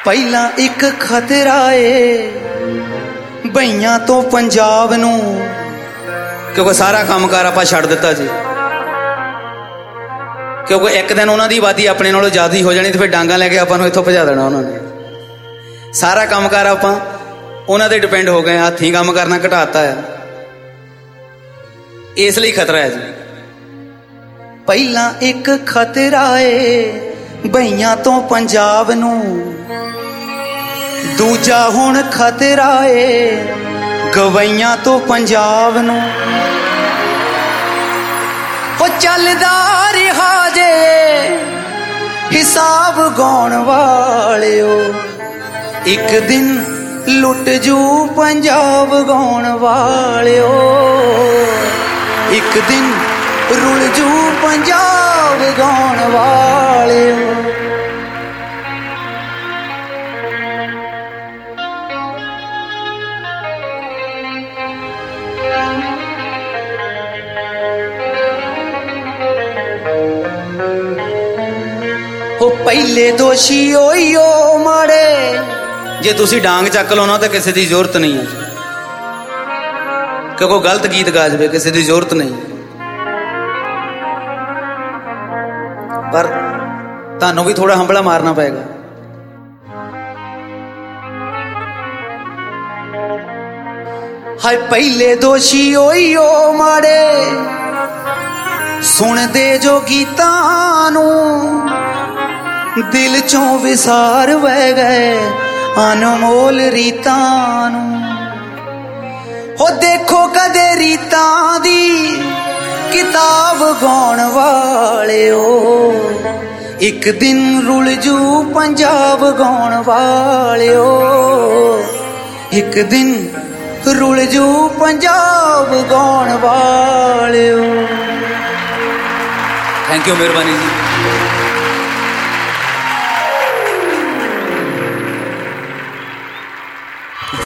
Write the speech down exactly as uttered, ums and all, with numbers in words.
ਪਹਿਲਾਂ ਇੱਕ ਖਤਰਾ ਏ ਬਈਆਂ ਤੋਂ ਪੰਜਾਬ ਨੂੰ, ਕਿਉਂਕਿ ਸਾਰਾ ਕੰਮਕਾਰ ਆਪਾਂ ਛੱਡ ਦਿੱਤਾ ਜੀ, ਕਿਉਂਕਿ ਇੱਕ ਦਿਨ ਉਹਨਾਂ ਦੀ ਆਬਾਦੀ ਆਪਣੇ ਨਾਲੋਂ ਜ਼ਿਆਦਾ ਹੀ ਹੋ ਜਾਣੀ ਤੇ ਫਿਰ ਡਾਂਗਾ ਲੈ ਕੇ ਆਪਾਂ ਨੂੰ ਇੱਥੋਂ ਭਜਾ ਦੇਣਾ ਉਹਨਾਂ ਨੇ। ਸਾਰਾ ਕੰਮਕਾਰ ਆਪਾਂ ਉਹਨਾਂ ਤੇ ਡਿਪੈਂਡ ਹੋ ਗਏ, ਹੱਥੀਂ ਕੰਮ ਕਰਨਾ ਘਟਾਤਾ ਹੈ, ਇਸ ਲਈ ਖਤਰਾ ਹੈ ਜੀ। ਪਹਿਲਾਂ ਇੱਕ ਖਤਰਾ ਏ ਬਈਆਂ ਤੋਂ ਪੰਜਾਬ ਨੂੰ, ਦੂਜਾ ਹੁਣ ਖਤਰਾ ਏ ਗਵਈਆਂ ਤੋਂ ਪੰਜਾਬ ਨੂੰ। ਉਹ ਚੱਲਦਾ ਰਿਹਾ ਜੇ ਹਿਸਾਬ ਗਾਉਣ ਵਾਲਿਓ, ਇੱਕ ਦਿਨ ਲੁੱਟ ਜੂ ਪੰਜਾਬ ਗਾਉਣ ਵਾਲਿਓ, ਇੱਕ ਦਿਨ ਰੁਲ ਜੂ ਪੰਜਾਬ ਗਾਉਣ ਵਾਲਿਓ। ਉਹ ਪਹਿਲੇ ਦੋਸ਼ੀ ਓਈਓ ਮਾੜੇ, ਜੇ ਤੁਸੀਂ ਡਾਂਗ ਚੱਕ ਲਓ ਨਾ ਤਾਂ ਕਿਸੇ ਦੀ ਜ਼ਰੂਰਤ ਨਹੀਂ ਹੈ, ਕਿਉਂਕਿ ਗਲਤ ਗੀਤ ਗਾ ਜਾਵੇ, ਕਿਸੇ ਦੀ ਜ਼ਰੂਰਤ ਨਹੀਂ। ਪਰ ਤੁਹਾਨੂੰ ਵੀ ਥੋੜਾ ਹੰਬਲਾ ਮਾਰਨਾ ਪਏਗਾ। ਹਾਏ ਪਹਿਲੇ ਦੋਸ਼ੀ ਓਈਓ ਮਾੜੇ, ਸੁਣਦੇ ਜੋ ਗੀਤਾਂ ਨੂੰ ਦਿਲ ਚੋਂ ਵਿਸਾਰ ਵਹਿ ਗਏ ਅਨਮੋਲ ਰੀਤਾਂ ਨੂੰ। ਹੋ ਦੇਖੋ ਕਦੇ ਰੀਤਾਂ ਦੀ ਕਿਤਾਬ ਗਾਉਣ ਵਾਲਿਓ, ਇੱਕ ਦਿਨ ਰੁਲ ਜੂ ਪੰਜਾਬ ਗਾਉਣ ਵਾਲਿਓ, ਇੱਕ ਦਿਨ ਰੁਲ ਜੂ ਪੰਜਾਬ ਗਾਉਣ ਵਾਲਿਓ। ਥੈਂਕ ਯੂ, ਮਿਹਰਬਾਨੀ ਜੀ।